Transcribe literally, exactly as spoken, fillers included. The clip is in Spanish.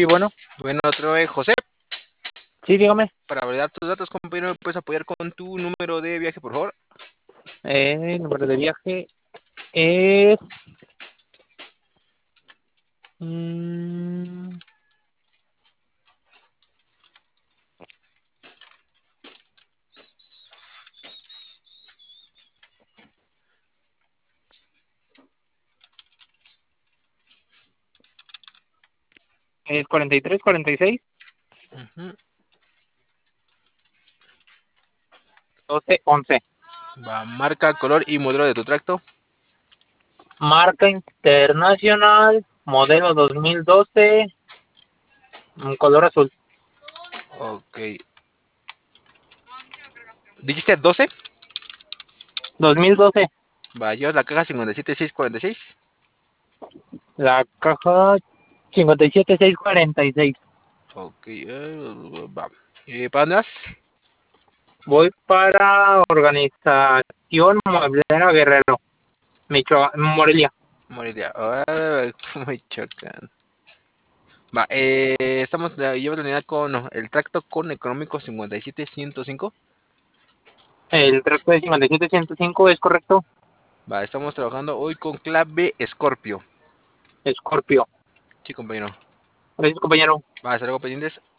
bueno. Bueno, otro vez, José. Sí, dígame. Para validar tus datos, compañero, ¿me puedes apoyar con tu número de viaje, por favor? Eh, el número de viaje es... mm, es cuarenta y tres, cuarenta y seis, Ujú. doce, once. Va, marca, color y modelo de tu tracto. Marca internacional, modelo dos mil doce, mm, color azul. Ok. ¿Dijiste doce? dos mil doce. Va, yo la caja cincuenta y siete seiscientos cuarenta y seis. La caja cincuenta y siete, seiscientos cuarenta y seis. Ok, eh, va. Eh, ¿Para dónde vas? Voy para Organización Mueblera Guerrero, Michoacán, Morelia. Morelia. Ah, Michoacán. Va, eh, estamos, eh, lleva la unidad con no, el tracto con económico cincuenta y siete ciento cinco. El tracto de cincuenta y siete, ciento cinco es correcto. Va, estamos trabajando hoy con clave Scorpio. Escorpio. Sí, compañero. Gracias, compañero. Va, ¿es algo pendientes?